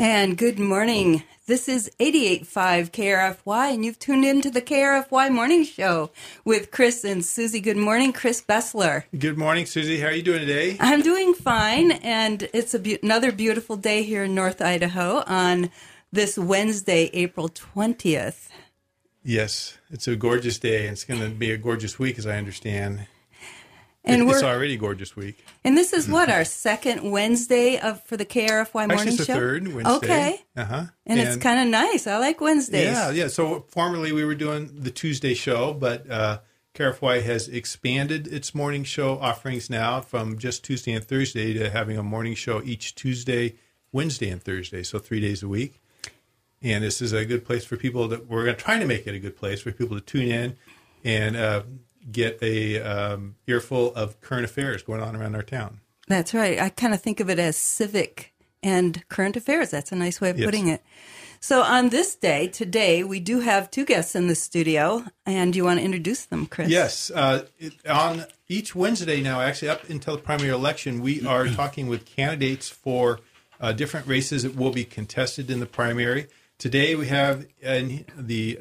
And good morning. This is 88.5 KRFY, and you've tuned into the KRFY Morning Show with Chris and Susie. Good morning, Chris Bessler. Good morning, Susie. How are you doing today? I'm doing fine, and it's another beautiful day here in North Idaho on this Wednesday, April 20th. Yes, it's a gorgeous day, and it's going to be a gorgeous week, as I understand. And it's already a gorgeous week. And this is what, our second Wednesday for the KRFY Morning Actually, it's Show? the third Wednesday. Okay. And it's kind of nice. I like Wednesdays. Yeah. So formerly we were doing the Tuesday show, but KRFY has expanded its morning show offerings now from just Tuesday and Thursday to having a morning show each Tuesday, Wednesday, and Thursday, so 3 days a week. And this is a good place for people that we're trying to make it a good place for people to tune in and get a earful of current affairs going on around our town. That's right. I kind of think of it as civic and current affairs. That's a nice way of putting it. So on this day, today, we do have two guests in the studio, and you want to introduce them, Chris? Yes. On each Wednesday now, actually up until the primary election, we are talking with candidates for different races that will be contested in the primary. Today we have in the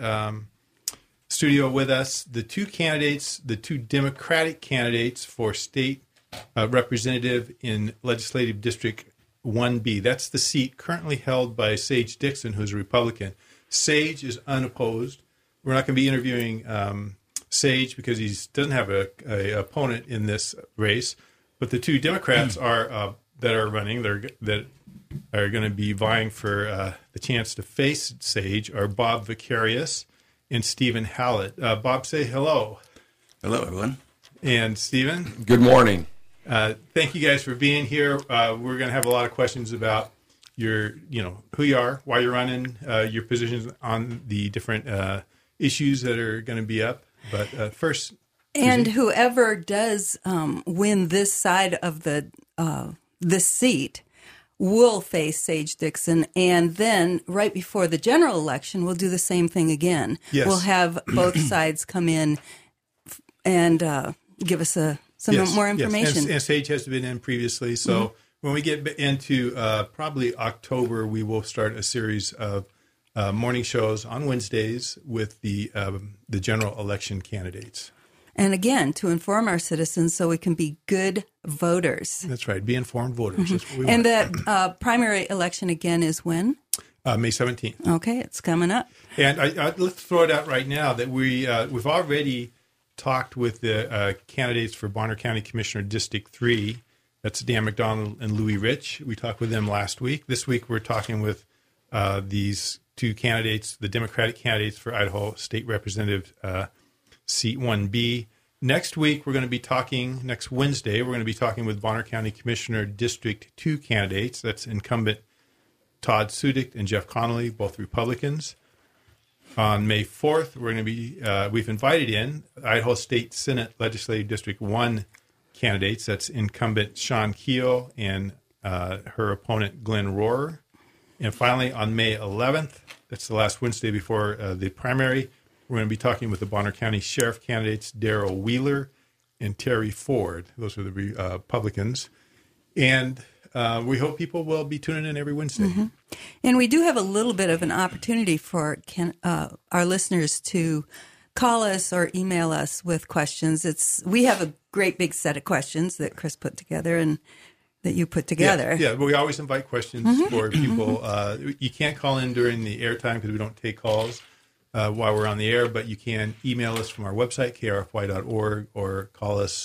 studio with us the two candidates, the two Democratic candidates for state representative in Legislative District 1B. That's the seat currently held by Sage Dixon, who's a Republican. Sage is unopposed. We're not going to be interviewing Sage because he doesn't have a opponent in this race. But the two Democrats that are running, that are going to be vying for the chance to face Sage are Bob Vicarious and Stephen Hallett. Bob, say hello. Hello, everyone. And Stephen? Good morning. Thank you guys for being here. We're going to have a lot of questions about your, who you are, why you're running, your positions on the different issues that are going to be up. But first, and Susie? Whoever does win this side of this seat will face Sage Dixon, and then right before the general election, we'll do the same thing again. Yes. We'll have both sides come in and give us some more information. Yes. And Sage has been in previously, so when we get into probably October, we will start a series of morning shows on Wednesdays with the general election candidates. And again, to inform our citizens so we can be good voters. That's right. Be informed voters. That's what we want. And the primary election again is when? May 17th. Okay, it's coming up. And let's throw it out right now that we've already talked with the candidates for Bonner County Commissioner District 3. That's Dan McDonald and Louis Rich. We talked with them last week. This week we're talking with these two candidates, the Democratic candidates for Idaho State Representative Seat 1B. Next week, next Wednesday, we're going to be talking with Bonner County Commissioner District 2 candidates. That's incumbent Todd Sudik and Jeff Connolly, both Republicans. On May 4th, we're going to be, we've invited in Idaho State Senate Legislative District 1 candidates. That's incumbent Sean Keogh and her opponent Glenn Rohrer. And finally, on May 11th, that's the last Wednesday before the primary, we're going to be talking with the Bonner County Sheriff candidates, Darrell Wheeler and Terry Ford. Those are the Republicans. And we hope people will be tuning in every Wednesday. Mm-hmm. And we do have a little bit of an opportunity for our listeners to call us or email us with questions. We have a great big set of questions that Chris put together and that you put together. Yeah, but we always invite questions for people. You can't call in during the airtime because we don't take calls while we're on the air, but you can email us from our website, krfy.org, or call us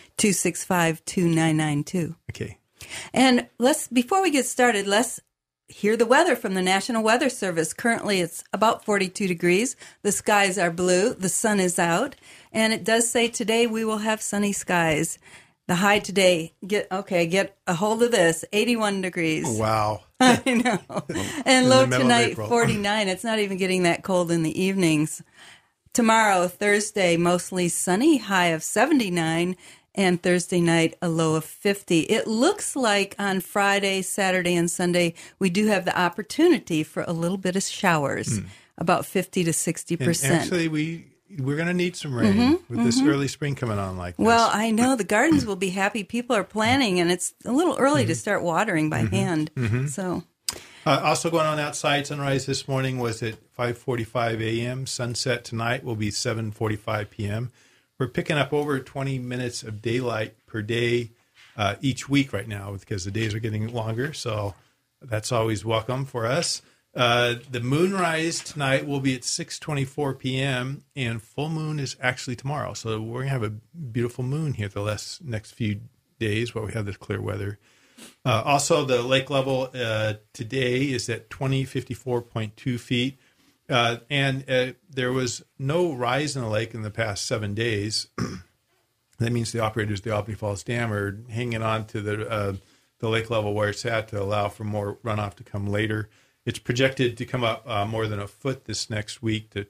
265-2992. Okay. And before we get started, let's hear the weather from the National Weather Service. Currently, it's about 42 degrees. The skies are blue. The sun is out. And it does say today we will have sunny skies. The high today, get a hold of this, 81 degrees. Wow. I know. And low tonight, 49. It's not even getting that cold in the evenings. Tomorrow, Thursday, mostly sunny, high of 79. And Thursday night, a low of 50. It looks like on Friday, Saturday, and Sunday, we do have the opportunity for a little bit of showers, about 50 to 60%. And actually, we're going to need some rain with this early spring coming on like this. Well, I know the gardens will be happy. People are planting, and it's a little early to start watering by hand. So Also going on outside, sunrise this morning was at 5:45 a.m. Sunset tonight will be 7:45 p.m. We're picking up over 20 minutes of daylight per day each week right now because the days are getting longer, so that's always welcome for us. The moonrise tonight will be at 6:24 p.m. and full moon is actually tomorrow, so we're going to have a beautiful moon here the next few days while we have this clear weather. Also, the lake level today is at 2054.2 feet, and there was no rise in the lake in the past 7 days. That means the operators of the Albany Falls Dam are hanging on to the lake level where it's at to allow for more runoff to come later. It's projected to come up more than a foot this next week to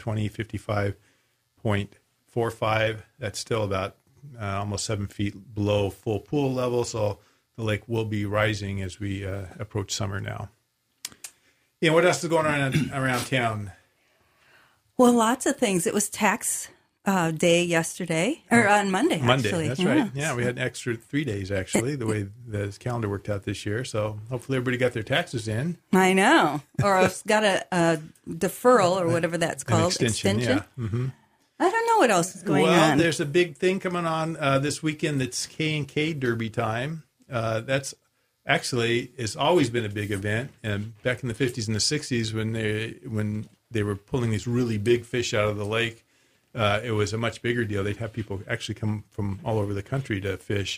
2055.45. That's still about almost 7 feet below full pool level, so the lake will be rising as we approach summer now. Yeah, what else is going on around town? Well, lots of things. It was tax day yesterday, or on Monday, actually. That's right. Yeah, we had an extra 3 days, actually, the way the calendar worked out this year. So hopefully everybody got their taxes in. I know. Or got a deferral or whatever that's called. An extension. Yeah. Mm-hmm. I don't know what else is going on. Well, there's a big thing coming on this weekend that's K&K Derby time. That's actually, it's always been a big event. And back in the 50s and the 60s when they were pulling these really big fish out of the lake, it was a much bigger deal. They'd have people actually come from all over the country to fish.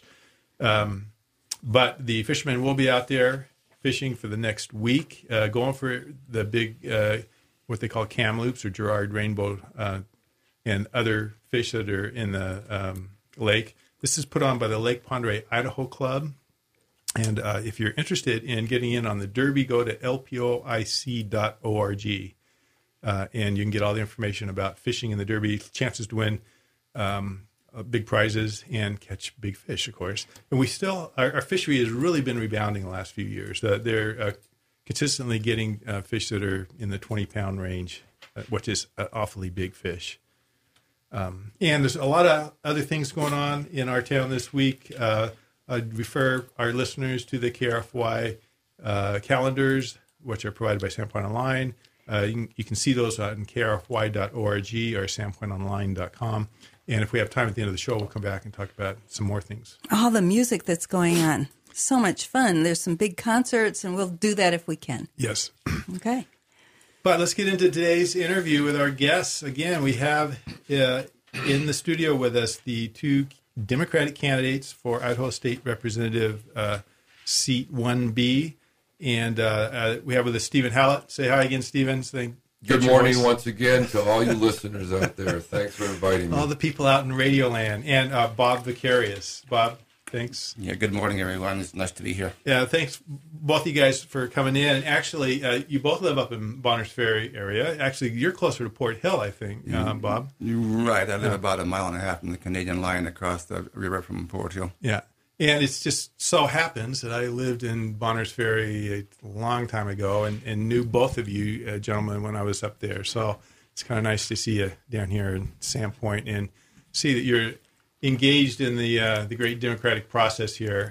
But the fishermen will be out there fishing for the next week, going for the big, what they call Kamloops or Girard Rainbow, and other fish that are in the lake. This is put on by the Lake Pend Oreille Idaho Club. And if you're interested in getting in on the Derby, go to lpoic.org. And you can get all the information about fishing in the Derby, chances to win big prizes and catch big fish, of course. And we still, our fishery has really been rebounding the last few years. They're consistently getting fish that are in the 20-pound range, which is awfully big fish. And there's a lot of other things going on in our town this week. I'd refer our listeners to the KRFY calendars, which are provided by Sandpoint Online. You can see those on krfy.org or sandpointonline.com. And if we have time at the end of the show, we'll come back and talk about some more things. All the music that's going on. So much fun. There's some big concerts, and we'll do that if we can. Yes. Okay. But let's get into today's interview with our guests. Again, we have in the studio with us the two Democratic candidates for Idaho State Representative Seat 1B. And we have with us Stephen Hallett. Say hi again, Stephen. Good morning once again to all you listeners out there. Thanks for inviting me. All the people out in Radio Land. And Bob Vicarious. Bob, thanks. Yeah, good morning, everyone. It's nice to be here. Yeah, thanks, both of you guys, for coming in. Actually, you both live up in Bonners Ferry area. Actually, you're closer to Port Hill, I think, Bob. You're right. I live about 1.5 miles from the Canadian line across the river from Port Hill. Yeah. And it's just so happens that I lived in Bonners Ferry a long time ago and knew both of you gentlemen when I was up there. So it's kind of nice to see you down here in Sandpoint and see that you're engaged in the great democratic process here.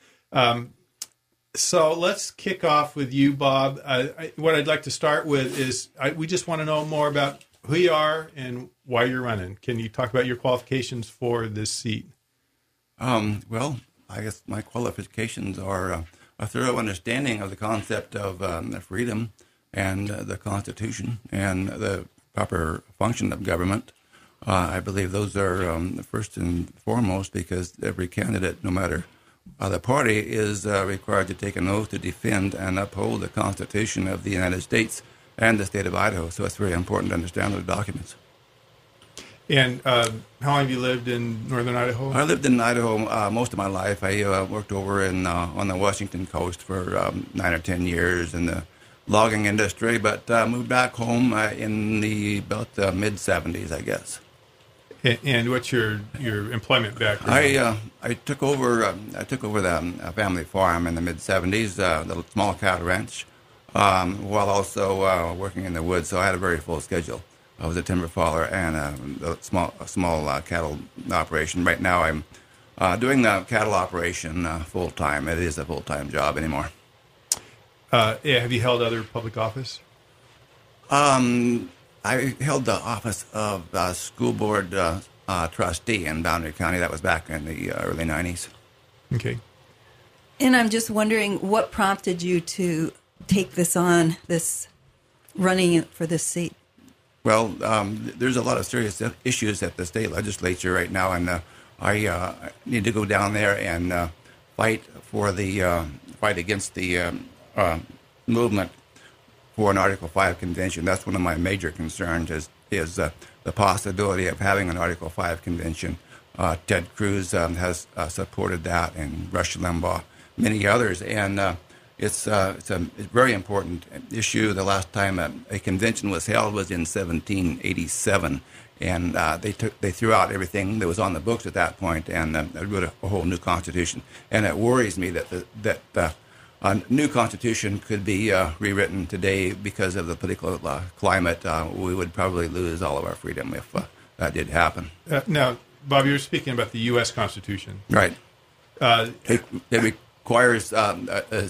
So let's kick off with you, Bob. What I'd like to start with is we just want to know more about who you are and why you're running. Can you talk about your qualifications for this seat? Well, I guess my qualifications are a thorough understanding of the concept of freedom and the Constitution and the proper function of government. I believe those are first and foremost because every candidate, no matter the party, is required to take an oath to defend and uphold the Constitution of the United States and the state of Idaho. So it's very important to understand those documents. And how long have you lived in northern Idaho? I lived in Idaho most of my life. I worked over on the Washington coast for 9 or 10 years in the logging industry, but moved back home in about the mid-'70s, I guess. And what's your employment background? I took over the family farm in the mid-'70s, the small cattle ranch, while also working in the woods. So I had a very full schedule. I was a timber faller and a small cattle operation. Right now, I'm doing the cattle operation full time. It is a full time job anymore. Have you held other public office? I held the office of school board trustee in Boundary County. That was back in the early 90s. Okay. And I'm just wondering what prompted you to take this on, this running for this seat? Well, there's a lot of serious issues at the state legislature right now, and I need to go down there and fight against the movement for an Article 5 convention. That's one of my major concerns is the possibility of having an Article 5 convention. Ted Cruz has supported that, and Rush Limbaugh, many others, and it's a very important issue. The last time a convention was held was in 1787, and they threw out everything that was on the books at that point and wrote a whole new constitution. And it worries me that a new constitution could be rewritten today because of the political climate. We would probably lose all of our freedom if that did happen. Now, Bob, you're speaking about the U.S. Constitution, right? It requires the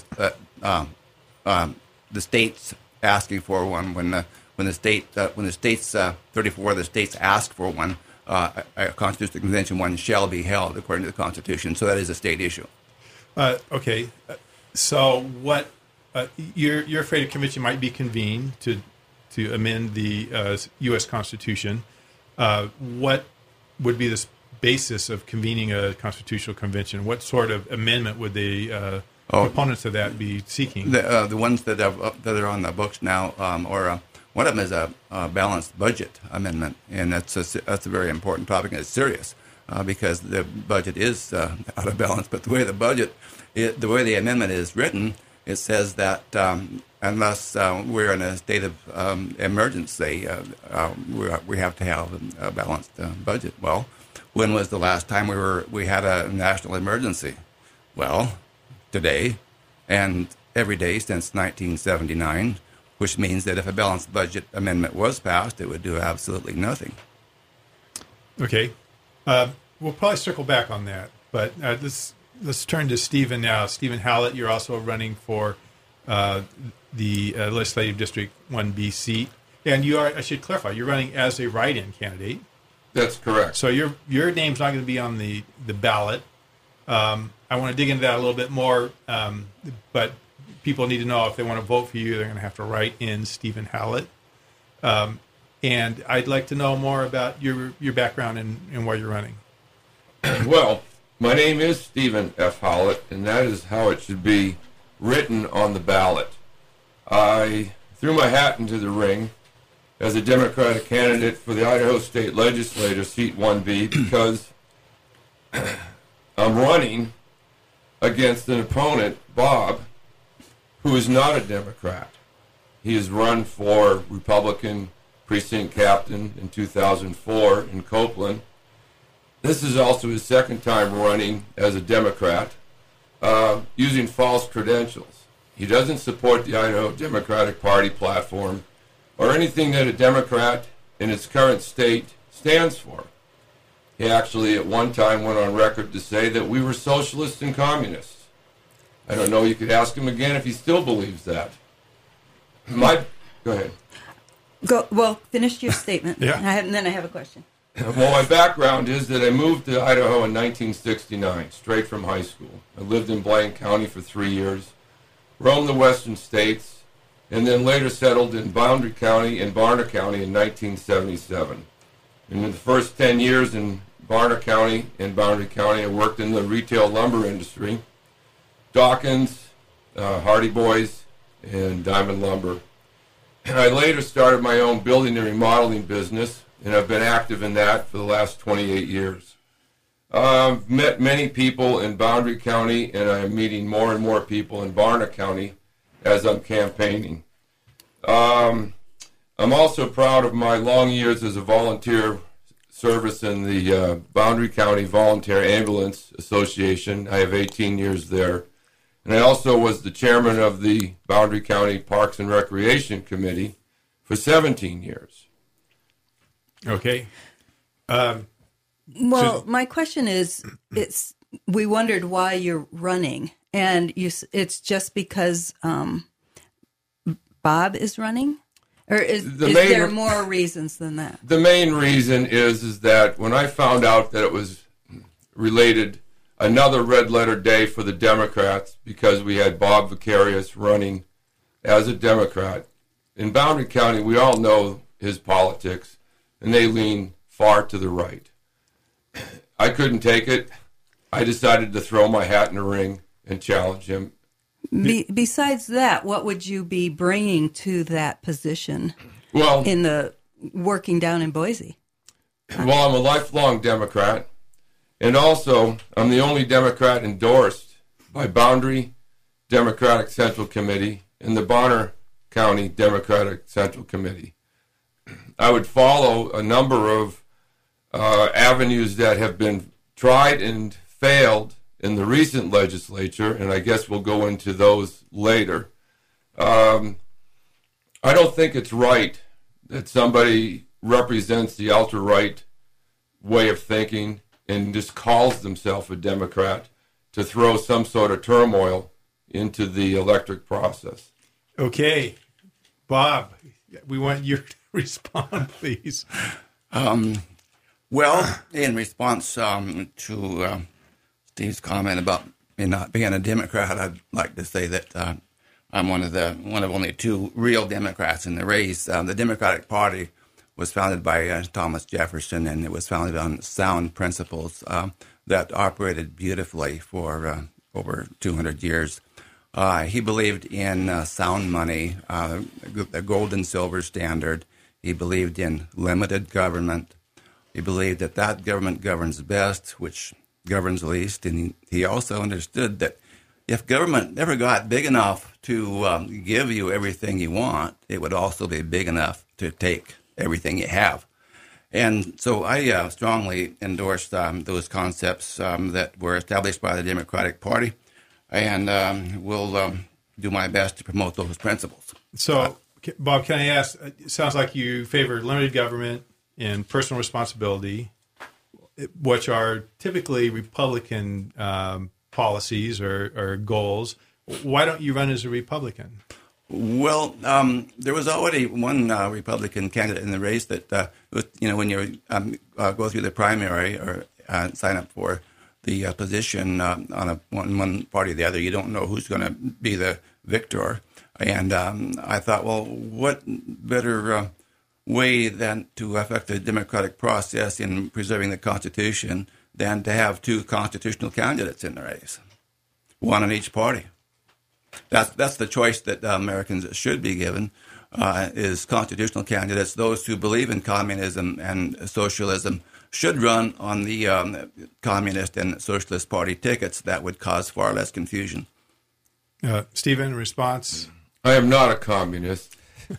states asking for one. When the states 34 of the states ask for one, a constitutional convention one shall be held according to the Constitution. So that is a state issue. Okay. So what you're afraid a convention might be convened to amend the U.S. Constitution. What would be the basis of convening a constitutional convention? What sort of amendment would the proponents of that be seeking? The ones that are on the books now, or one of them is a balanced budget amendment, and that's a very important topic, and it's serious because the budget is out of balance. But the way the way the amendment is written, it says that unless we're in a state of emergency, we have to have a balanced budget. Well, when was the last time we had a national emergency? Well, today, and every day since 1979, which means that if a balanced budget amendment was passed, it would do absolutely nothing. Okay. We'll probably circle back on that, but let's turn to Stephen now. Stephen Hallett, you're also running for the Legislative District 1B seat, and I should clarify, you're running as a write-in candidate. That's correct. So your name's not going to be on the ballot. I want to dig into that a little bit more, but people need to know if they want to vote for you, they're going to have to write in Stephen Hallett. And I'd like to know more about your background and why you're running. Well, my name is Stephen F. Hallett, and that is how it should be written on the ballot. I threw my hat into the ring as a Democratic candidate for the Idaho State Legislature, Seat 1B, because I'm running against an opponent, Bob, who is not a Democrat. He has run for Republican precinct captain in 2004 in Copeland. This is also his second time running as a Democrat, using false credentials. He doesn't support the Idaho Democratic Party platform or anything that a Democrat in its current state stands for. He actually at one time went on record to say that we were socialists and communists. I don't know, you could ask him again if he still believes that. Go ahead. Well, finish your statement. Yeah. And then I have a question. Well, my background is that I moved to Idaho in 1969, straight from high school. I lived in Blaine County for 3 years, roamed the western states, and then later settled in Boundary County and Barner County in 1977. And in the first 10 years in Barner County and Boundary County, I worked in the retail lumber industry, Dawkins, Hardy Boys, and Diamond Lumber. And I later started my own building and remodeling business, and I've been active in that for the last 28 years. I've met many people in Boundary County, and I'm meeting more and more people in Barner County as I'm campaigning. I'm also proud of my long years as a volunteer service in the Boundary County Volunteer Ambulance Association. I have 18 years there. And I also was the chairman of the Boundary County Parks and Recreation Committee for 17 years. Okay. Well, my question is, we wondered why you're running, and it's just because Bob is running? Or is there more reasons than that? The main reason is that when I found out that it was related another red letter day for the Democrats because we had Bob Vicarious running as a Democrat. In Boundary County, we all know his politics, and they lean far to the right. I couldn't take it. I decided to throw my hat in the ring and challenge him. Besides that, what would you be bringing to that position in the working down in Boise? Well, I'm a lifelong Democrat, and also I'm the only Democrat endorsed by Boundary Democratic Central Committee and the Bonner County Democratic Central Committee. I would follow a number of avenues that have been tried and failed in the recent legislature, and I guess we'll go into those later. I don't think it's right that somebody represents the ultra-right way of thinking and just calls themselves a Democrat to throw some sort of turmoil into the electric process. Okay. Bob, we want you to respond, please. Well, in response to Steve's comment about me not being a Democrat, I'd like to say that I'm one of only two real Democrats in the race. The Democratic Party was founded by Thomas Jefferson, and it was founded on sound principles that operated beautifully for over 200 years. He believed in sound money, the gold and silver standard. He believed in limited government. He believed that government governs best, which governs least. And he also understood that if government never got big enough to give you everything you want, it would also be big enough to take everything you have. And so I strongly endorse those concepts that were established by the Democratic Party, and will do my best to promote those principles. So, Bob, can I ask, it sounds like you favor limited government and personal responsibility, which are typically Republican policies or goals. Why don't you run as a Republican? Well, there was already one Republican candidate in the race that, when you go through the primary or sign up for the position on one party or the other, you don't know who's going to be the victor. And I thought, well, what better way than to affect the democratic process in preserving the Constitution than to have two constitutional candidates in the race, one in each party. That's the choice that Americans should be given, is constitutional candidates. Those who believe in communism and socialism should run on the Communist and Socialist Party tickets. That would cause far less confusion. Stephen, response? I am not a communist.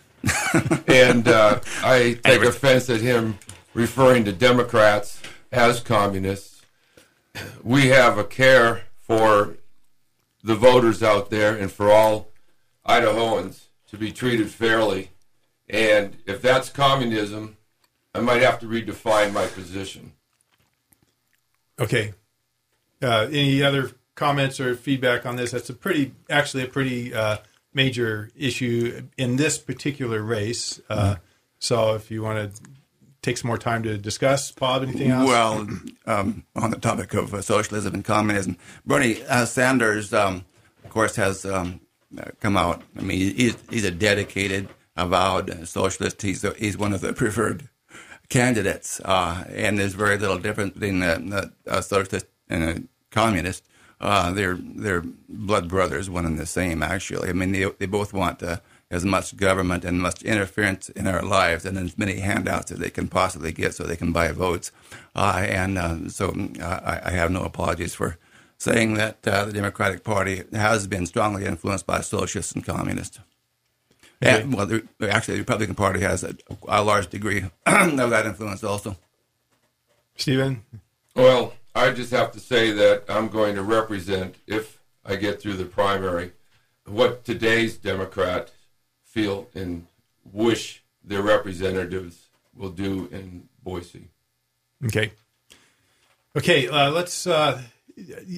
And I take offense at him referring to Democrats as communists. We have a care for the voters out there and for all Idahoans to be treated fairly. And if that's communism, I might have to redefine my position. Okay. Any other comments or feedback on this? That's a pretty major issue in this particular race. So if you want to take some more time to discuss, Bob, anything else? Well, on the topic of socialism and communism, Bernie Sanders, of course, has come out. I mean, he's a dedicated, avowed socialist. He's one of the preferred candidates, and there's very little difference between a socialist and a communist. They're blood brothers, one and the same, actually. I mean, they both want as much government and much interference in our lives and as many handouts as they can possibly get so they can buy votes. So I have no apologies for saying that the Democratic Party has been strongly influenced by socialists and communists. Okay. And, actually, the Republican Party has a large degree of that influence also. Stephen? Well, I just have to say that I'm going to represent, if I get through the primary, what today's Democrats feel and wish their representatives will do in Boise. Okay.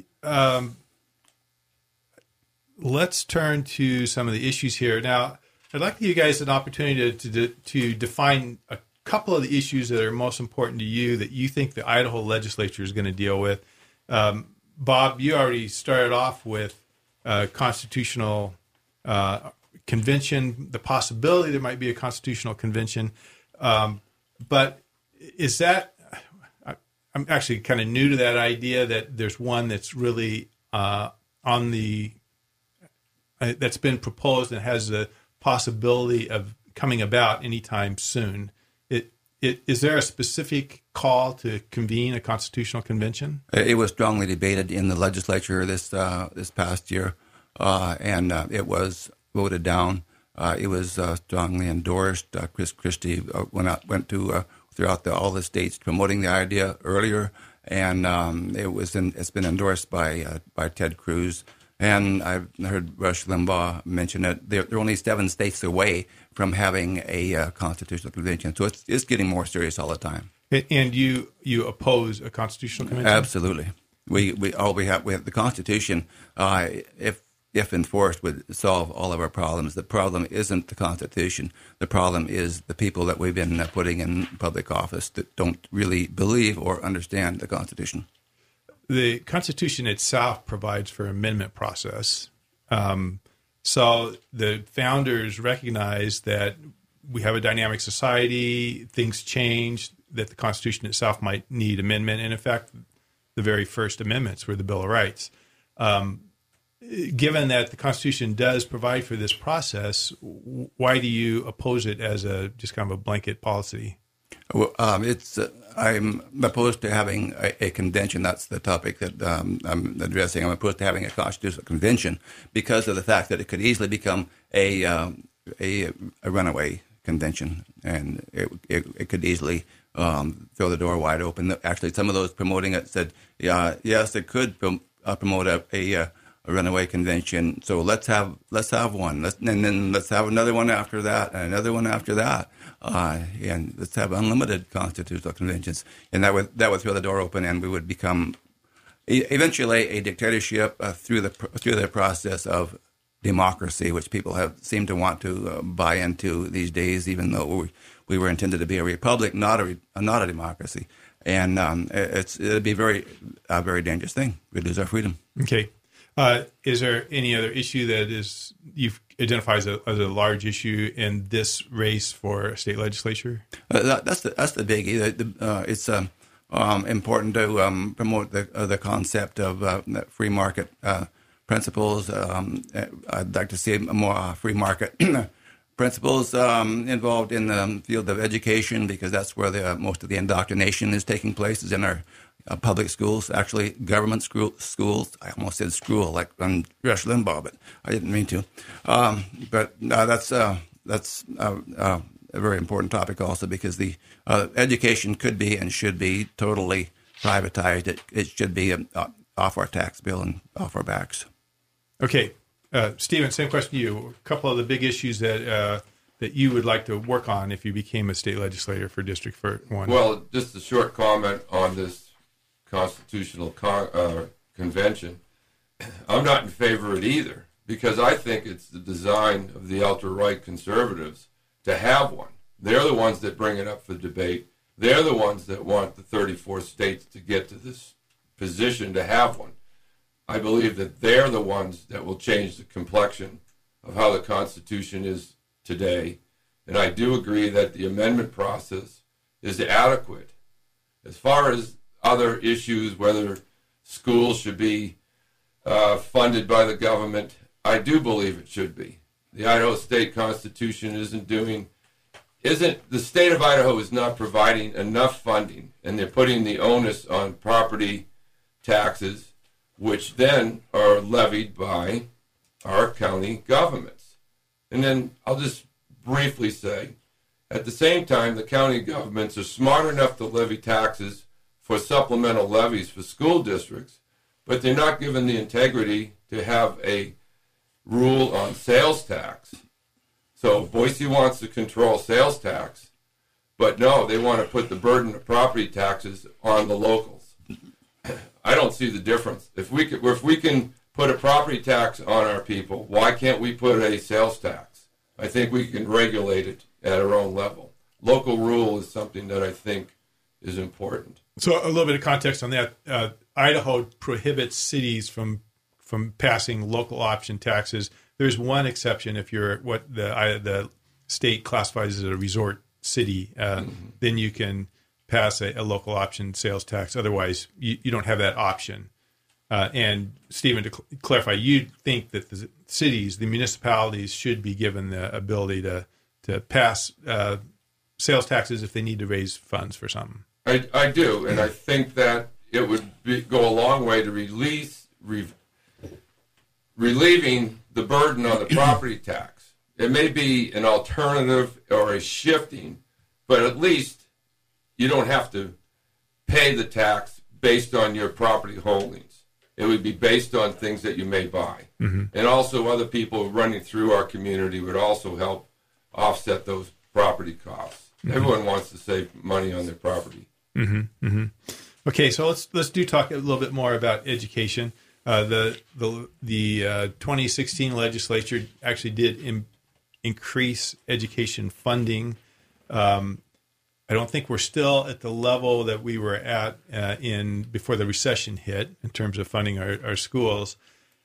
Let's turn to some of the issues here. Now, I'd like to give you guys an opportunity to define a couple of the issues that are most important to you that you think the Idaho legislature is going to deal with. Bob, you already started off with constitutional convention, the possibility there might be a constitutional convention. But is that, I'm actually kind of new to that idea that there's one that's really on the, that's been proposed and has the possibility of coming about anytime soon. Is there a specific call to convene a constitutional convention? It was strongly debated in the legislature this past year, and it was voted down. It was strongly endorsed. Chris Christie went to throughout all the states promoting the idea earlier, and it's been endorsed by Ted Cruz. And I've heard Rush Limbaugh mention it. They're only 7 states away from having a constitutional convention, so it's getting more serious all the time. And you oppose a constitutional convention? Absolutely. We have the Constitution. If enforced, would solve all of our problems. The problem isn't the Constitution. The problem is the people that we've been putting in public office that don't really believe or understand the Constitution. The Constitution itself provides for an amendment process. So the founders recognized that we have a dynamic society, things change, that the Constitution itself might need amendment. And in fact, the very first amendments were the Bill of Rights. Given that the Constitution does provide for this process, why do you oppose it as just kind of a blanket policy? Well, I'm opposed to having a convention. That's the topic that I'm addressing. I'm opposed to having a constitutional convention because of the fact that it could easily become a runaway convention, and it could easily throw the door wide open. Actually, some of those promoting it said, yes, it could promote a runaway convention. So let's have one, and then let's have another one after that, and another one after that. And let's have unlimited constitutional conventions, and that would throw the door open, and we would become eventually a dictatorship through the process of democracy, which people seem to want to buy into these days, even though we were intended to be a republic, not a democracy, and it'd be a very dangerous thing. We'd lose our freedom. Okay. Is there any other issue that you've identified as a large issue in this race for state legislature? That's the biggie. It's important to promote the concept of free market principles. I'd like to see more free market principles involved in the field of education, because that's where most of the indoctrination is taking place, is in our public schools, actually government schools. I almost said school, like on Rush Limbaugh, but I didn't mean to. But that's a very important topic also, because the education could be and should be totally privatized. It should be off our tax bill and off our backs. Okay. Stephen, same question to you. A couple of the big issues that you would like to work on if you became a state legislator for District 1. Well, just a short comment on this constitutional convention. I'm not in favor of it either, because I think it's the design of the ultra-right conservatives to have one. They're the ones that bring it up for debate. They're the ones that want the 34 states to get to this position to have one. I believe that they're the ones that will change the complexion of how the Constitution is today. And I do agree that the amendment process is adequate. As far as other issues, whether schools should be funded by the government, I do believe it should be. The Idaho State Constitution the state of Idaho is not providing enough funding, and they're putting the onus on property taxes, which then are levied by our county governments. And then I'll just briefly say, at the same time, the county governments are smart enough to levy taxes for supplemental levies for school districts, but they're not given the integrity to have a rule on sales tax. So Boise wants to control sales tax, but no, they want to put the burden of property taxes on the locals. I don't see the difference. If we can put a property tax on our people, why can't we put a sales tax? I think we can regulate it at our own level. Local rule is something that I think is important. So a little bit of context on that. Idaho prohibits cities from passing local option taxes. There's one exception if you're what the state classifies as a resort city. Then you can pass a local option sales tax. Otherwise, you don't have that option. And Stephen, to clarify, you think that the cities, the municipalities, should be given the ability to pass sales taxes if they need to raise funds for something. I do, and I think that it would go a long way to relieving the burden on the property tax. It may be an alternative or a shifting, but at least you don't have to pay the tax based on your property holdings. It would be based on things that you may buy. Mm-hmm. And also other people running through our community would also help offset those property costs. Mm-hmm. Everyone wants to save money on their property. Mm-hmm. Mm-hmm. Okay, so let's talk a little bit more about education. The 2016 legislature actually did increase education funding. I don't think we're still at the level that we were at before the recession hit in terms of funding our schools.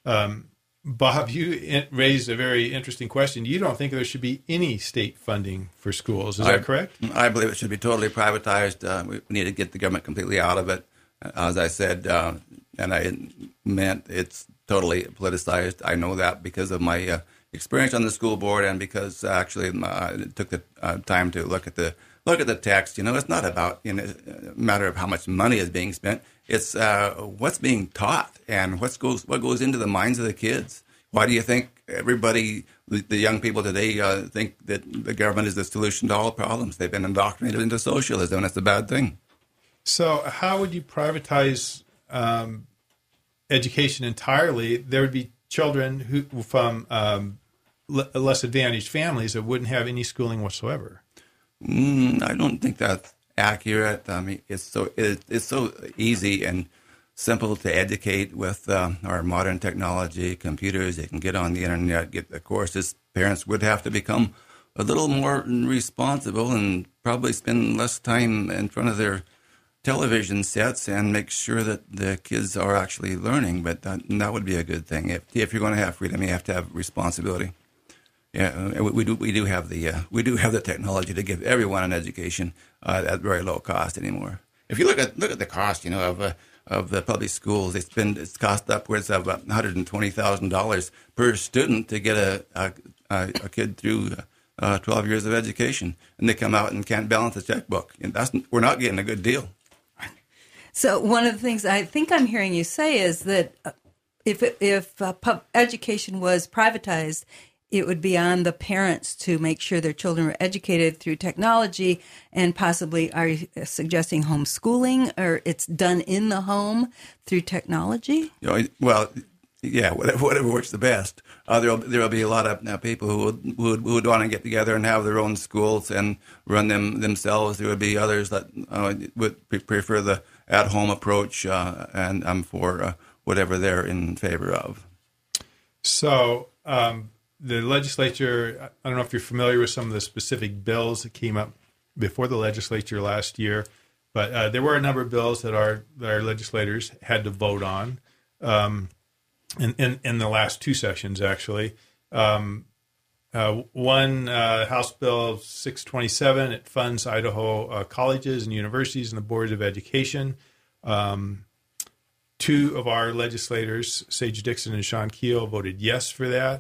Bob, you raised a very interesting question. You don't think there should be any state funding for schools. Is that correct? I believe it should be totally privatized. We need to get the government completely out of it. As I said, and I meant it's totally politicized. I know that because of my experience on the school board and because actually I took the time to look at the text. It's not about a matter of how much money is being spent. It's what's being taught and what goes into the minds of the kids. Why do you think everybody, the young people today, think that the government is the solution to all problems? They've been indoctrinated into socialism, and it's a bad thing. So how would you privatize education entirely? There would be children who from less advantaged families that wouldn't have any schooling whatsoever. I don't think that's accurate. I mean, it's so easy and simple to educate with our modern technology, computers. They can get on the internet, get the courses. Parents would have to become a little more responsible and probably spend less time in front of their television sets and make sure that the kids are actually learning. But that would be a good thing. If you're going to have freedom, you have to have responsibility. Yeah, we do have the technology to give everyone an education at very low cost anymore. If you look at the cost, of the public schools, it's cost upwards of $120,000 per student to get a kid through 12 years of education, and they come out and can't balance a checkbook. And we're not getting a good deal. So one of the things I think I'm hearing you say is that if education was privatized, it would be on the parents to make sure their children were educated through technology, and possibly, are you suggesting homeschooling, or it's done in the home through technology? Well, yeah, whatever works the best. There will be a lot of people who would want to get together and have their own schools and run them themselves. There would be others that would prefer the at-home approach, and I'm for whatever they're in favor of. So, the legislature, I don't know if you're familiar with some of the specific bills that came up before the legislature last year, but there were a number of bills that our legislators had to vote on in the last two sessions, actually. One, House Bill 627, it funds Idaho colleges and universities and the boards of education. Two of our legislators, Sage Dixon and Sean Keel, voted yes for that.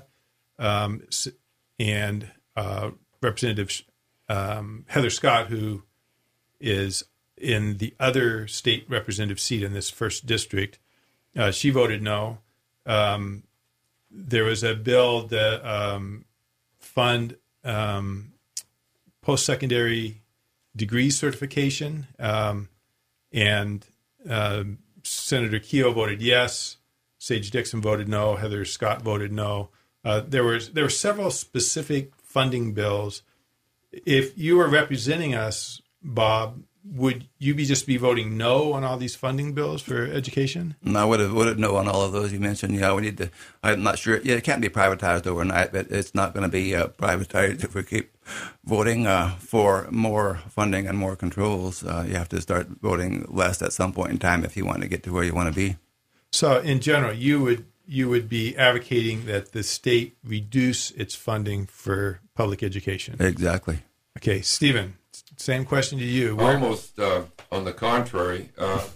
And Representative Heather Scott, who is in the other state representative seat in this first district, she voted no. There was a bill that fund post-secondary degree certification, and Senator Keogh voted yes. Sage Dixon voted no. Heather Scott voted no. There were several specific funding bills. If you were representing us, Bob, would you be voting no on all these funding bills for education? No, I would have no on all of those you mentioned. Yeah, we need to. I'm not sure. Yeah, it can't be privatized overnight, but it's not going to be privatized if we keep voting for more funding and more controls. You have to start voting less at some point in time if you want to get to where you want to be. So, in general, you would be advocating that the state reduce its funding for public education. Exactly. Okay, Stephen. Same question to you. Almost on the contrary.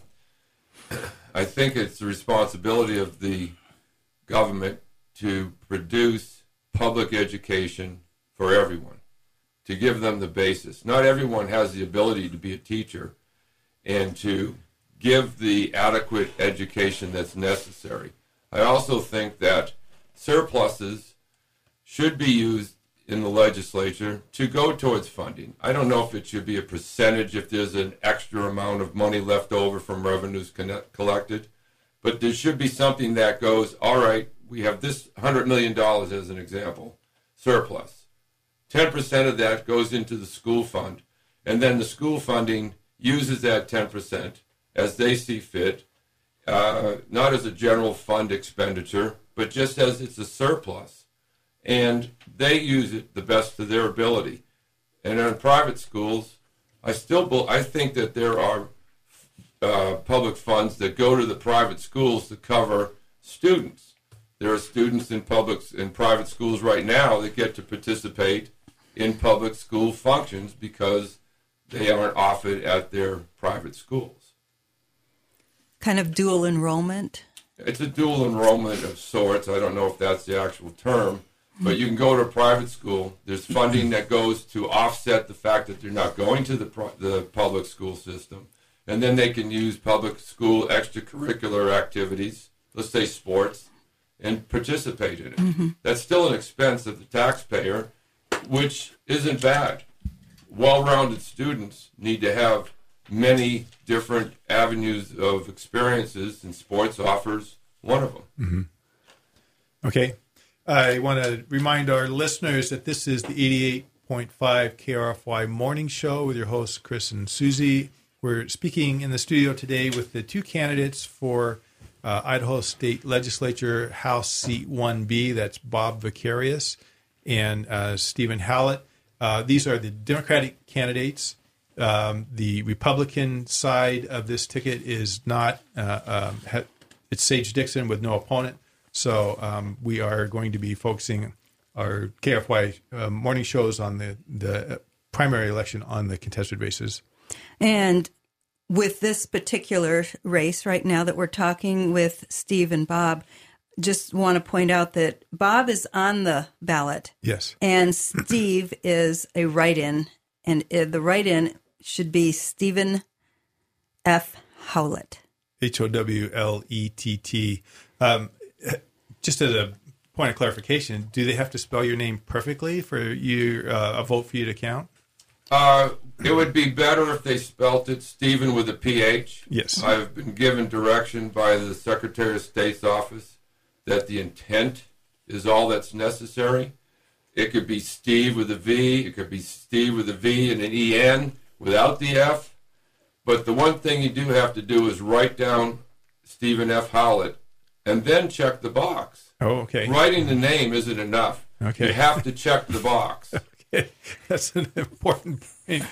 I think it's the responsibility of the government to produce public education for everyone, to give them the basis. Not everyone has the ability to be a teacher, and to give the adequate education that's necessary. I also think that surpluses should be used in the legislature to go towards funding. I don't know if it should be a percentage if there's an extra amount of money left over from revenues collected, but there should be something that goes, all right, we have this $100 million as an example, surplus. 10% of that goes into the school fund, and then the school funding uses that 10% as they see fit, not as a general fund expenditure, but just as it's a surplus. And they use it the best of their ability. And in private schools, I think that there are public funds that go to the private schools to cover students. There are students in private schools right now that get to participate in public school functions because they aren't offered at their private schools. Kind of dual enrollment? It's a dual enrollment of sorts. I don't know if that's the actual term. But you can go to a private school. There's funding that goes to offset the fact that they're not going to the public school system. And then they can use public school extracurricular activities, let's say sports, and participate in it. Mm-hmm. That's still an expense of the taxpayer, which isn't bad. Well-rounded students need to have many different avenues of experiences, and sports offers one of them. Mm-hmm. Okay. I want to remind our listeners that this is the 88.5 KRFY Morning Show with your hosts, Chris and Susie. We're speaking in the studio today with the two candidates for Idaho State Legislature House Seat 1B. That's Bob Vicarious and Stephen Hallett. These are the Democratic candidates. The Republican side of this ticket is not, it's Sage Dixon with no opponent. So we are going to be focusing our KFY morning shows on the primary election on the contested races. And with this particular race right now that we're talking with Steve and Bob, just want to point out that Bob is on the ballot. Yes. And Steve is a write-in. And the write-in should be Stephen F. Howlett. Howlett. Just as a point of clarification, do they have to spell your name perfectly for you a vote for you to count? It would be better if they spelt it Stephen with a PH. Yes. I've been given direction by the Secretary of State's office that the intent is all that's necessary. It could be Steve with a V. It could be Steve with a V and an EN without the F. But the one thing you do have to do is write down Stephen F. Howlett and then check the box. Oh, okay. Writing the name isn't enough. Okay. You have to check the box. Okay. That's an important point.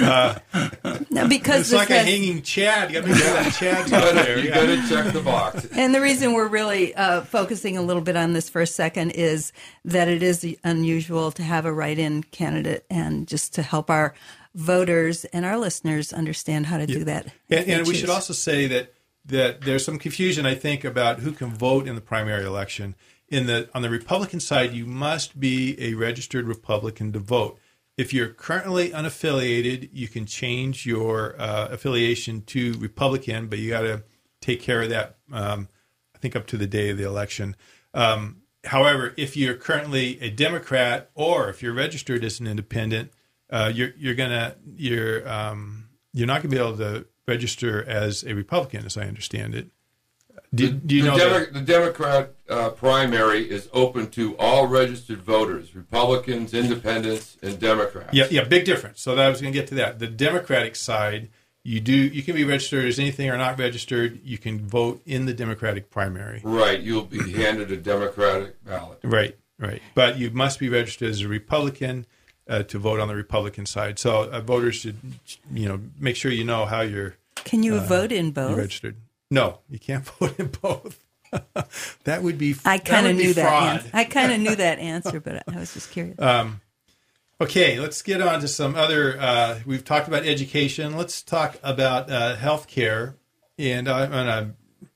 No, because it's like a hanging Chad. You got to make sure that Chad's up there. You got to check the box. And the reason we're really focusing a little bit on this for a second is that it is unusual to have a write-in candidate, and just to help our voters and our listeners understand how to do that. And we should also say that there's some confusion, I think, about who can vote in the primary election. On the Republican side, you must be a registered Republican to vote. If you're currently unaffiliated, you can change your affiliation to Republican, but you got to take care of that, I think, up to the day of the election. However, if you're currently a Democrat, or if you're registered as an independent, you're not going to be able to register as a Republican, as I understand it. The Democrat primary is open to all registered voters, Republicans, Independents, and Democrats. Yeah, big difference. So I was going to get to that. The Democratic side You can be registered as anything or not registered. You can vote in the Democratic primary. Right. You'll be handed a Democratic ballot. Right. But you must be registered as a Republican to vote on the Republican side. So voters should, make sure you know how you're. Can you vote in both? Registered. No, you can't vote in both. That would be. I kind of knew fraud. that. I kind of knew that answer, but I was just curious. Okay, let's get on to some other. We've talked about education. Let's talk about healthcare, and I'm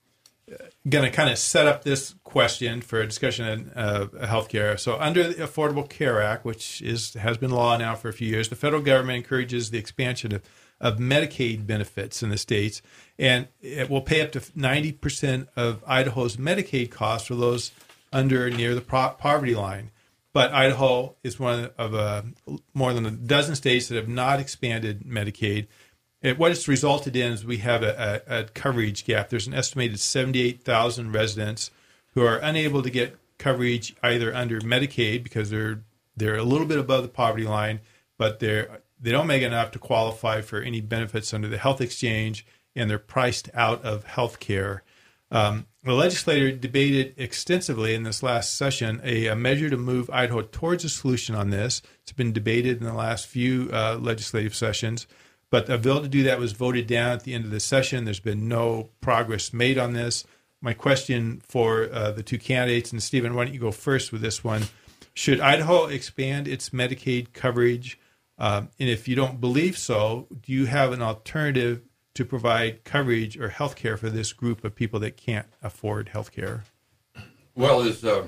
going to kind of set up this question for a discussion of healthcare. So, under the Affordable Care Act, which has been law now for a few years, the federal government encourages the expansion of Medicaid benefits in the states, and it will pay up to 90% of Idaho's Medicaid costs for those under or near the poverty line. But Idaho is one of more than a dozen states that have not expanded Medicaid. What it's resulted in is we have a coverage gap. There's an estimated 78,000 residents who are unable to get coverage either under Medicaid because they're a little bit above the poverty line, but they don't make enough to qualify for any benefits under the health exchange, and they're priced out of health care. The legislature debated extensively in this last session a measure to move Idaho towards a solution on this. It's been debated in the last few legislative sessions, but a bill to do that was voted down at the end of the session. There's been no progress made on this. My question for the two candidates, and Stephen, why don't you go first with this one? Should Idaho expand its Medicaid coverage? And if you don't believe so, do you have an alternative to provide coverage or health care for this group of people that can't afford health care? Well,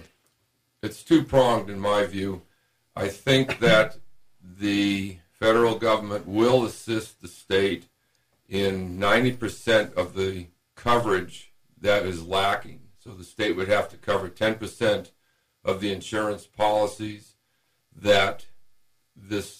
it's two-pronged in my view. I think that the federal government will assist the state in 90% of the coverage that is lacking. So the state would have to cover 10% of the insurance policies that this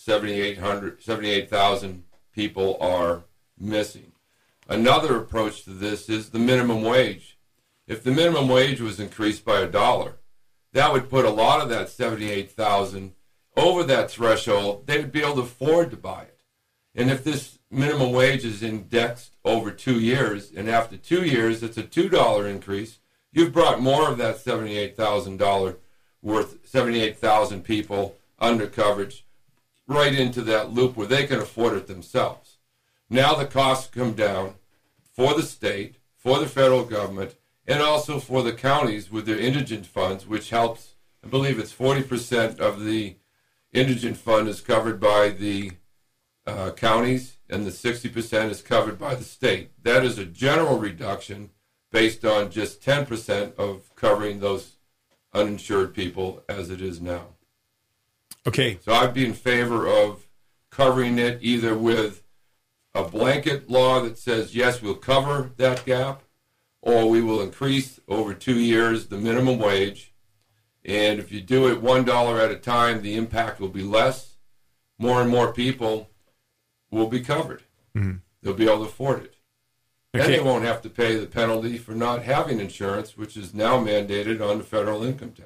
78,000 people are missing. Another approach to this is the minimum wage. If the minimum wage was increased by $1, that would put a lot of that 78,000 over that threshold. They would be able to afford to buy it. And if this minimum wage is indexed over 2 years, and after 2 years it's a $2 increase, you've brought more of that $78,000 worth, 78,000 people under coverage right into that loop where they can afford it themselves. Now the costs come down for the state, for the federal government, and also for the counties with their indigent funds, which helps. I believe it's 40% of the indigent fund is covered by the counties, and the 60% is covered by the state. That is a general reduction based on just 10% of covering those uninsured people as it is now. Okay. So I'd be in favor of covering it either with a blanket law that says, yes, we'll cover that gap, or we will increase over 2 years the minimum wage. And if you do it $1 at a time, the impact will be less. More and more people will be covered. Mm-hmm. They'll be able to afford it. Okay. And they won't have to pay the penalty for not having insurance, which is now mandated on the federal income tax.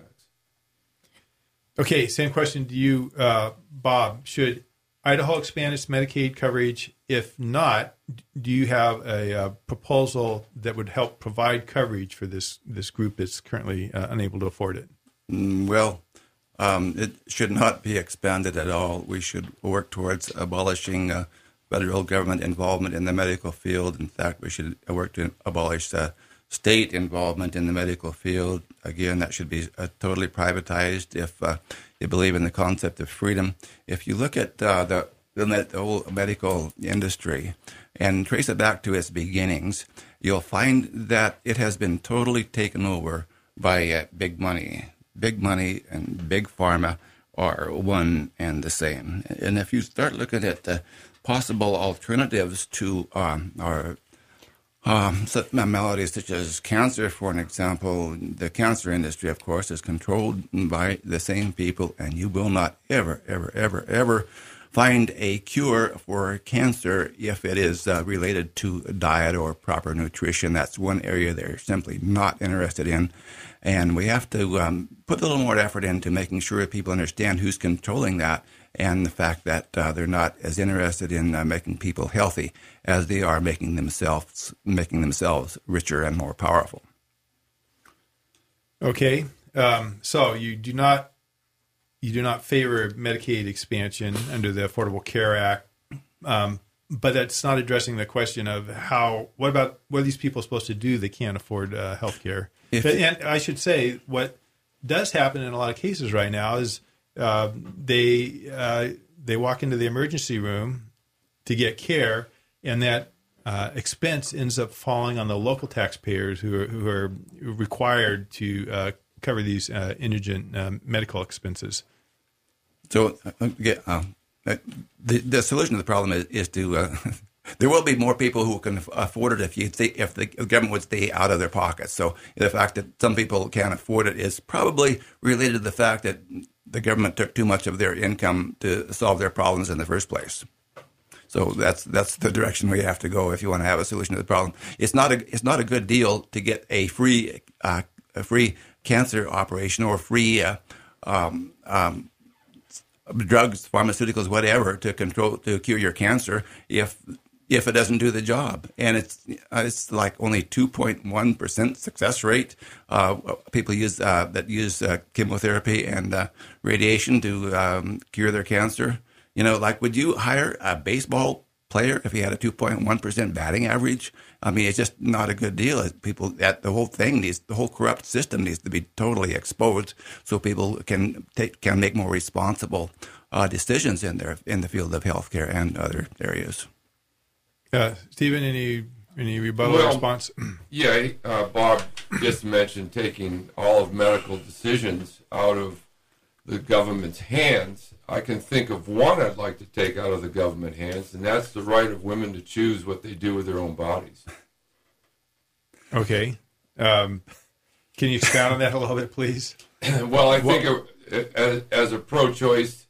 Okay, same question to you, Bob. Should Idaho expand its Medicaid coverage? If not, do you have a proposal that would help provide coverage for this group that's currently unable to afford it? Well, it should not be expanded at all. We should work towards abolishing federal government involvement in the medical field. In fact, we should work to abolish state involvement in the medical field. Again, that should be totally privatized if you believe in the concept of freedom. If you look at the whole medical industry and trace it back to its beginnings, you'll find that it has been totally taken over by big money. Big money and big pharma are one and the same. And if you start looking at possible alternatives to our maladies such as cancer, for an example, the cancer industry, of course, is controlled by the same people, and you will not ever find a cure for cancer if it is related to diet or proper nutrition. That's one area they're simply not interested in. And we have to put a little more effort into making sure people understand who's controlling that, and the fact that they're not as interested in making people healthy as they are making themselves richer and more powerful. Okay, so you do not favor Medicaid expansion under the Affordable Care Act, but that's not addressing the question of what are these people supposed to do that can't afford health care? And I should say, what does happen in a lot of cases right now is they walk into the emergency room to get care, and that expense ends up falling on the local taxpayers who are required to cover these indigent medical expenses. So the solution to the problem is to there will be more people who can afford it if the government would stay out of their pockets. So the fact that some people can't afford it is probably related to the fact that the government took too much of their income to solve their problems in the first place. So that's the direction we have to go if you want to have a solution to the problem. It's not a good deal to get a free cancer operation or free drugs, pharmaceuticals, whatever to cure your cancer if it doesn't do the job. And it's like only 2.1% success rate. People use chemotherapy and radiation to cure their cancer. Like, would you hire a baseball player if he had a 2.1% batting average? I mean, it's just not a good deal. The whole corrupt system needs to be totally exposed so people can make more responsible decisions in the field of healthcare and other areas. Stephen, any rebuttal response? Yeah, Bob just mentioned taking all of medical decisions out of the government's hands. I can think of one I'd like to take out of the government hands, and that's the right of women to choose what they do with their own bodies. Okay. Can you expound on that a little bit, please? Well, I think as a pro-choice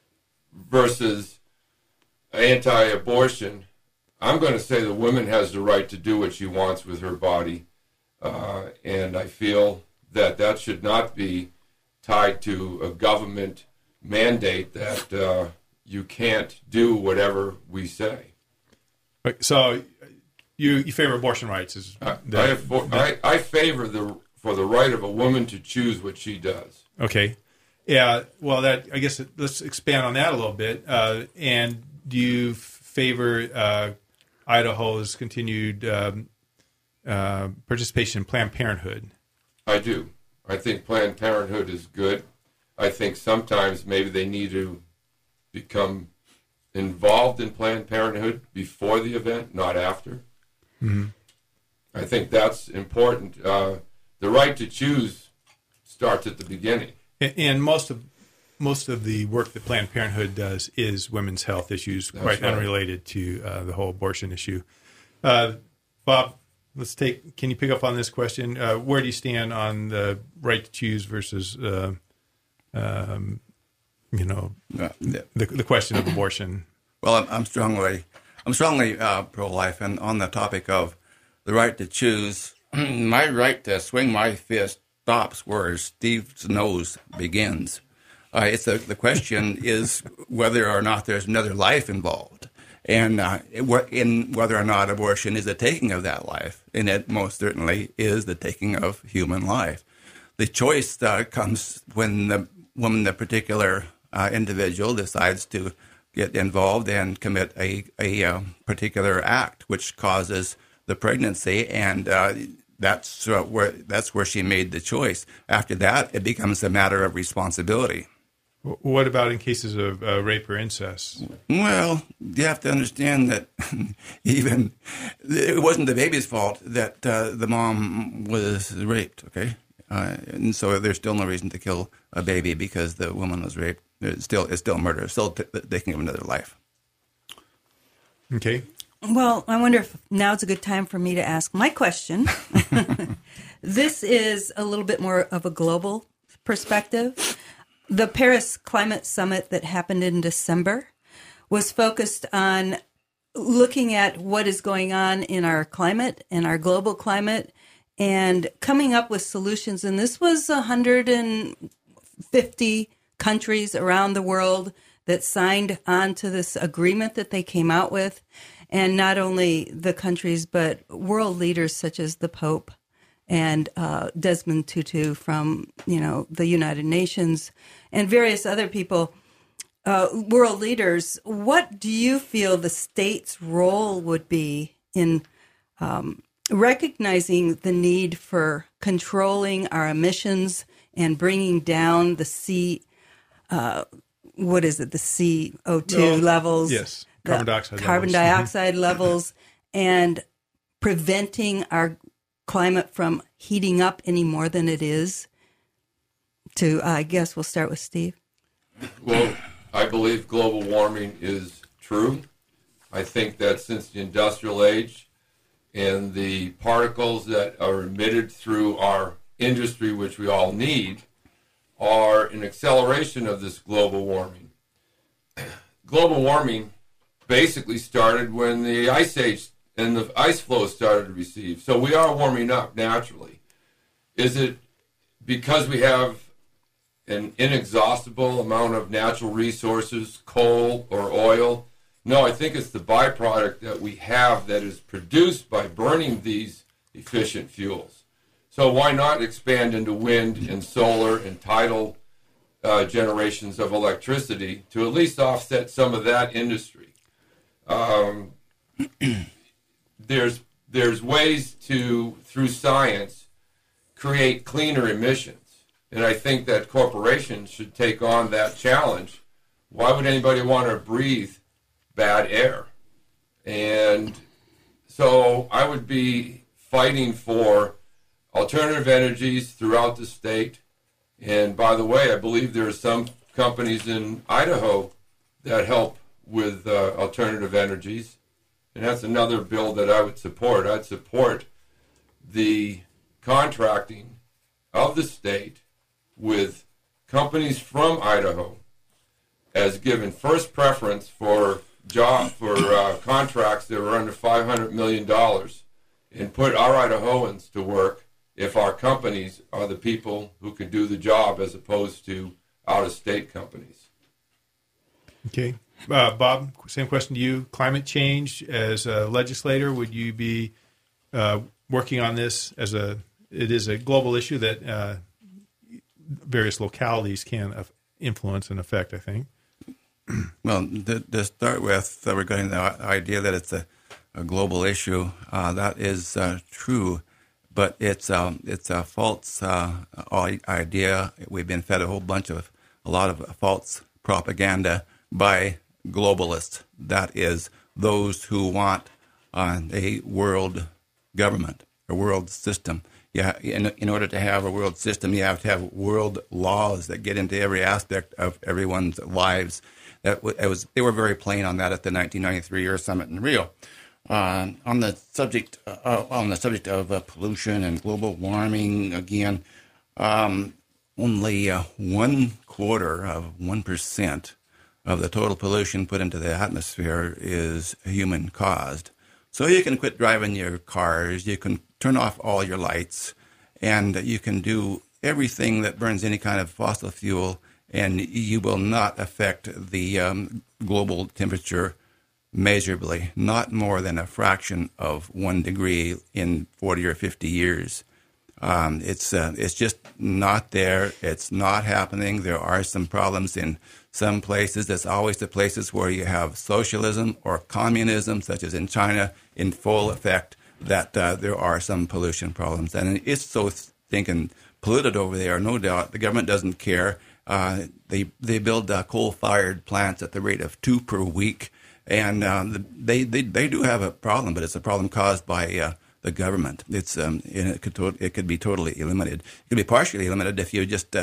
versus anti-abortion, I'm going to say the woman has the right to do what she wants with her body, and I feel that should not be tied to a government mandate that you can't do whatever we say. So you favor abortion rights? I favor for the right of a woman to choose what she does. Okay. Yeah. Well, I guess let's expand on that a little bit. And do you favor Idaho's continued participation in Planned Parenthood? I do. I think Planned Parenthood is good. I think sometimes maybe they need to become involved in Planned Parenthood before the event, not after. Mm-hmm. I think that's important. The right to choose starts at the beginning. And most of the work that Planned Parenthood does is women's health issues, that's quite right. Unrelated to the whole abortion issue. Bob, can you pick up on this question? Where do you stand on the right to choose versus, the question of abortion? Well, I'm strongly pro-life, and on the topic of the right to choose, my right to swing my fist stops where Steve's nose begins. The question is whether or not there's another life involved, and in whether or not abortion is the taking of that life, and it most certainly is the taking of human life. The choice comes when the particular individual decides to get involved and commit a particular act which causes the pregnancy, and that's where she made the choice. After that, it becomes a matter of responsibility. What about in cases of rape or incest? Well, you have to understand that even it wasn't the baby's fault that the mom was raped, okay? And so there's still no reason to kill a baby because the woman was raped. It's still murder. It's still taking of another life. Okay. Well, I wonder if now's a good time for me to ask my question. This is a little bit more of a global perspective. The Paris Climate Summit that happened in December was focused on looking at what is going on in our climate and our global climate and coming up with solutions. And this was 150 countries around the world that signed on to this agreement that they came out with. And not only the countries, but world leaders such as the Pope and Desmond Tutu from, the United Nations and various other people, world leaders. What do you feel the state's role would be in recognizing the need for controlling our emissions and bringing down the the CO2 levels? Yes, carbon dioxide levels, and preventing our climate from heating up any more than it is? I guess we'll start with Steve. Well, I believe global warming is true. I think that since the industrial age and the particles that are emitted through our industry, which we all need, are an acceleration of this global warming. Global warming basically started when the ice age and the ice flows started to recede. So we are warming up naturally. Is it because we have an inexhaustible amount of natural resources, coal or oil? No, I think it's the byproduct that we have that is produced by burning these efficient fuels. So why not expand into wind and solar and tidal generations of electricity to at least offset some of that industry? There's ways to, through science, create cleaner emissions. And I think that corporations should take on that challenge. Why would anybody want to breathe bad air? And so I would be fighting for alternative energies throughout the state. And by the way, I believe there are some companies in Idaho that help with alternative energies. And that's another bill that I would support. I'd support the contracting of the state with companies from Idaho as given first preference for contracts that are under $500 million, and put our Idahoans to work if our companies are the people who can do the job as opposed to out-of-state companies. Okay. Bob, same question to you. Climate change, as a legislator, would you be working on this it is a global issue that various localities can influence and affect, I think? Well, to start with, regarding the idea that it's a global issue, that is true, but it's a false idea. We've been fed a lot of false propaganda by globalists. That is, those who want a world government, a world system. Yeah, in order to have a world system, you have to have world laws that get into every aspect of everyone's lives. They were very plain on that at the 1993 Earth Summit in Rio. On the subject of pollution and global warming, again, only 1/4% of the total pollution put into the atmosphere is human caused. So you can quit driving your cars, you can turn off all your lights, and you can do everything that burns any kind of fossil fuel, and you will not affect the global temperature measurably, not more than a fraction of 1 degree in 40 or 50 years. It's just not there. It's not happening. There are some problems in some places. That's always the places where you have socialism or communism, such as in China, in full effect, that there are some pollution problems. And it's so stinking polluted over there, no doubt. The government doesn't care. They build coal-fired plants at the rate of 2 per week, and they do have a problem, but it's a problem caused by the government. It could be totally eliminated. It could be partially eliminated if you just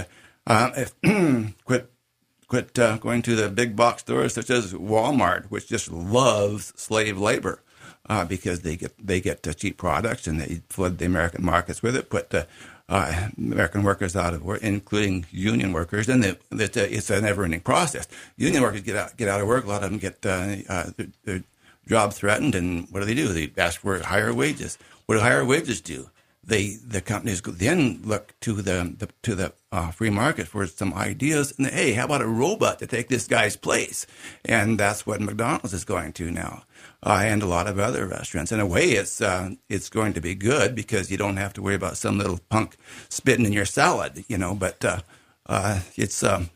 quit going to the big box stores such as Walmart, which just loves slave labor. because they get cheap products and they flood the American markets with it, put American workers out of work, including union workers, and it's a never-ending process. Union workers get out of work. A lot of them get their job threatened, and what do? They ask for higher wages. What do higher wages do? The companies then look to the free market for some ideas, and hey, how about a robot to take this guy's place? And that's what McDonald's is going to now, and a lot of other restaurants. In a way, it's going to be good because you don't have to worry about some little punk spitting in your salad, But it's a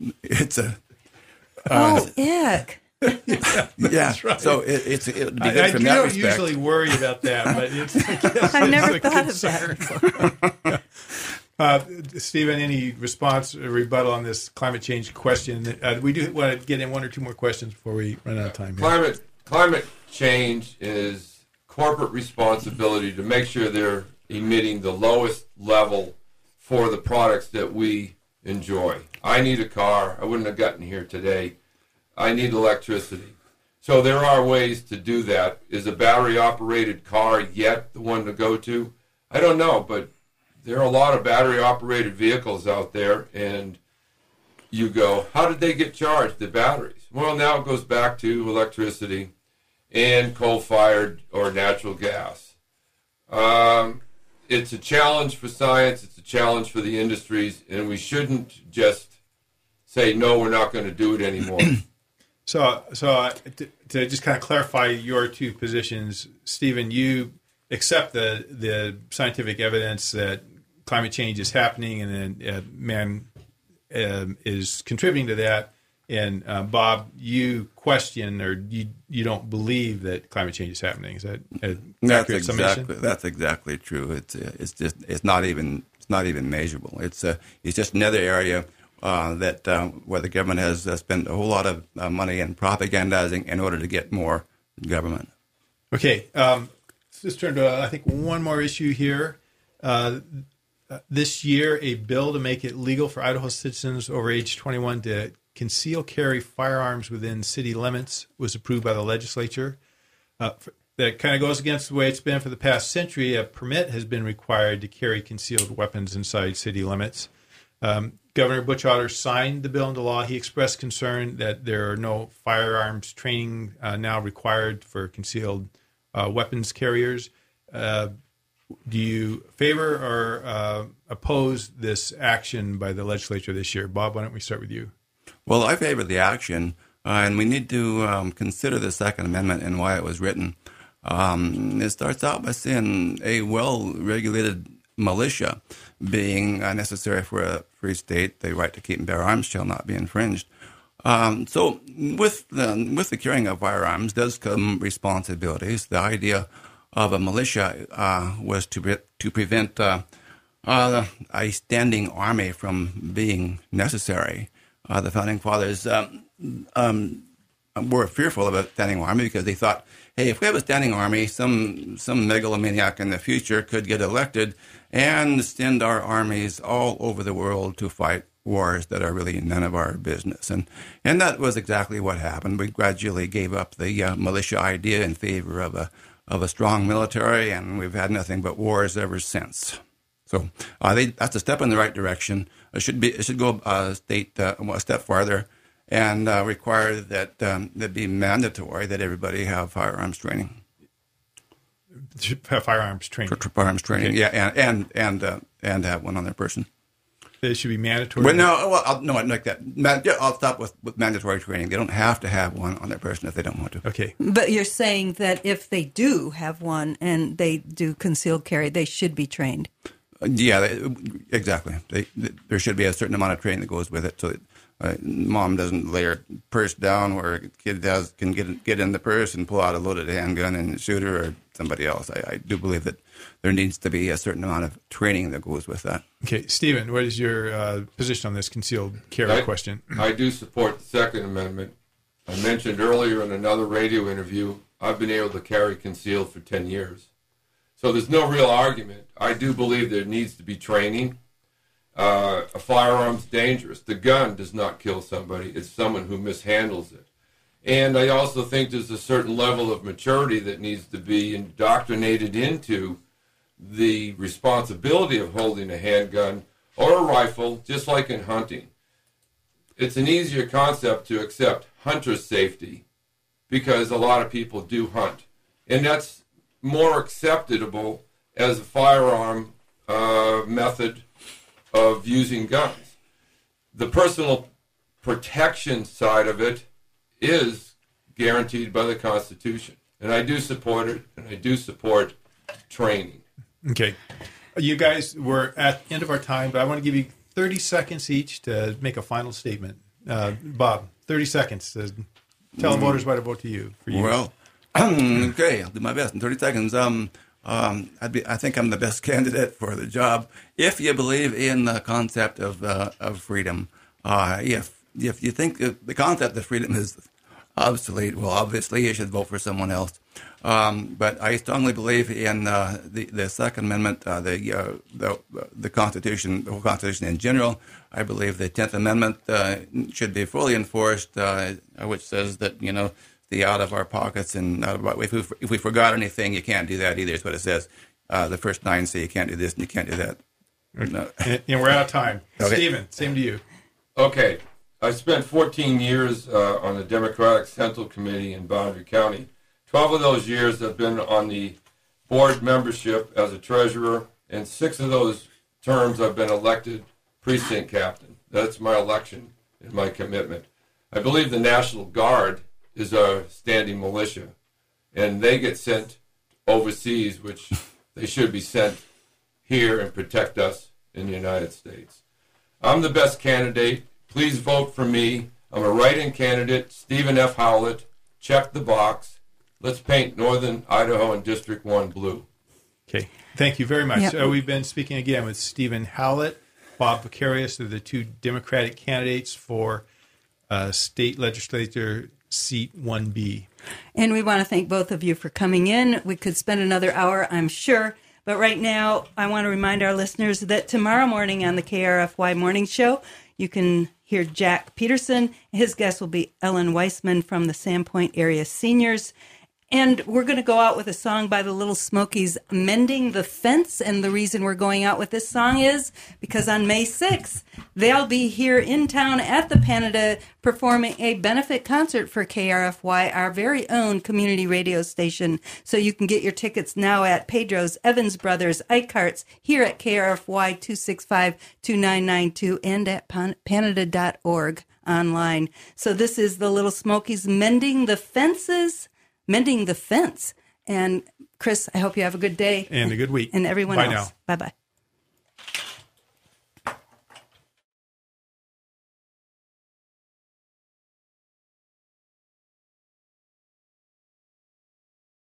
ick. Yeah, right. So it would be good from that don't respect. Usually worry about that, but I've never thought of that. Stephen, any response or rebuttal on this climate change question? We do want to get in one or two more questions before we run out of time here. Climate change is corporate responsibility to make sure they're emitting the lowest level for the products that we enjoy. I need a car. I wouldn't have gotten here today. I need electricity. So there are ways to do that. Is a battery-operated car yet the one to go to? I don't know, but there are a lot of battery-operated vehicles out there, and you go, how did they get charged, the batteries? Well, now it goes back to electricity and coal-fired or natural gas. It's a challenge for science. It's a challenge for the industries, and we shouldn't just say, no, we're not going to do it anymore. So to just kind of clarify your two positions, Stephen, you accept the scientific evidence that climate change is happening and then man is contributing to that. And Bob, you question or you don't believe that climate change is happening. Is that an accurate summation? That's exactly true. It's not even measurable. It's just another area where the government has spent a whole lot of money in propagandizing in order to get more government. Okay, let's just turn to I think one more issue here. This year, a bill to make it legal for Idaho citizens over age 21 to conceal carry firearms within city limits was approved by the legislature. That kind of goes against the way it's been for the past century. A permit has been required to carry concealed weapons inside city limits. Governor Butch Otter signed the bill into law. He expressed concern that there are no firearms training now required for concealed weapons carriers. Do you favor or oppose this action by the legislature this year? Bob, why don't we start with you? Well, I favor the action, and we need to consider the Second Amendment and why it was written. It starts out by saying a well-regulated militia being necessary for a free state, the right to keep and bear arms shall not be infringed. So with the carrying of firearms does come responsibilities. The idea of a militia was to prevent a standing army from being necessary. The Founding Fathers were fearful of a standing army because they thought, hey, if we have a standing army, some megalomaniac in the future could get elected and send our armies all over the world to fight wars that are really none of our business. And that was exactly what happened. We gradually gave up the militia idea in favor of a strong military, and we've had nothing but wars ever since. So that's a step in the right direction. It should go a step farther and require that it be mandatory that everybody have firearms training. Firearms training. Firearms training, okay. Yeah, and have one on their person. It should be mandatory. Well, I'll like that. I'll stop with mandatory training. They don't have to have one on their person if they don't want to. Okay. But you're saying that if they do have one and they do concealed carry, they should be trained. Yeah, exactly. There should be a certain amount of training that goes with it, so that mom doesn't lay her purse down where a kid can get in the purse and pull out a loaded handgun and shoot her or somebody else. I do believe that there needs to be a certain amount of training that goes with that. Okay, Stephen, what is your position on this concealed carry question? I do support the Second Amendment. I mentioned earlier in another radio interview, I've been able to carry concealed for 10 years. So there's no real argument. I do believe there needs to be training. A firearm's dangerous. The gun does not kill somebody. It's someone who mishandles it. And I also think there's a certain level of maturity that needs to be indoctrinated into the responsibility of holding a handgun or a rifle, just like in hunting. It's an easier concept to accept hunter's safety because a lot of people do hunt. And that's more acceptable as a firearm method of using guns. The personal protection side of it is guaranteed by the Constitution. And I do support it, and I do support training. Okay. You guys, we're at the end of our time, but I want to give you 30 seconds each to make a final statement. Bob, 30 seconds to tell voters why to vote for you. Well, okay, I'll do my best in 30 seconds. I think I'm the best candidate for the job if you believe in the concept of freedom. If you think the concept of freedom is obsolete, well, obviously you should vote for someone else. But I strongly believe in the Second Amendment, the Constitution, the whole Constitution in general. I believe the 10th Amendment should be fully enforced, which says that, the out of our pockets and out of if we forgot anything, you can't do that either. Is what it says. The first 9 say you can't do this and you can't do that. No. And we're out of time. Okay. Stephen, same to you. Okay. I spent 14 years on the Democratic Central Committee in Boundary County. 12 of those years I've been on the board membership as a treasurer, and 6 of those terms I've been elected precinct captain. That's my election and my commitment. I believe the National Guard is our standing militia, and they get sent overseas, which they should be sent here and protect us in the United States. I'm the best candidate. Please vote for me. I'm a write-in candidate, Stephen F. Howlett. Check the box. Let's paint Northern Idaho and District 1 blue. Okay. Thank you very much. Yep. We've been speaking again with Stephen Howlett, Bob Vicarious. They're the 2 Democratic candidates for state legislature seat 1B. And we want to thank both of you for coming in. We could spend another hour, I'm sure. But right now, I want to remind our listeners that tomorrow morning on the KRFY Morning Show, you can hear Jack Peterson. His guest will be Ellen Weissman from the Sandpoint Area Seniors. And we're going to go out with a song by the Little Smokies, Mending the Fence. And the reason we're going out with this song is because on May 6th, they'll be here in town at the Panada performing a benefit concert for KRFY, our very own community radio station. So you can get your tickets now at Pedro's, Evans Brothers, Eichardt's, here at KRFY 265-2992 and at Panada.org online. So this is the Little Smokies, Mending the Fence. And Chris, I hope you have a good day. And a good week. And everyone else. Bye now. Bye-bye.